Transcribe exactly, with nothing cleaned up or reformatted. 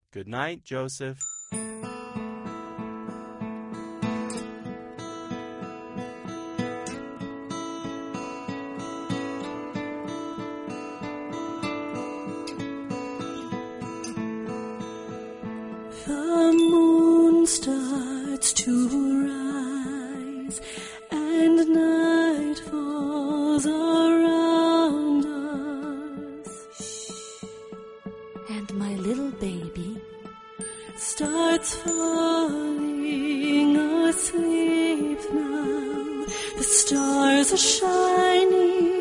Good night, Joseph. The moon starts to rise, and night falls around us. And my little baby starts falling asleep now. The stars are shining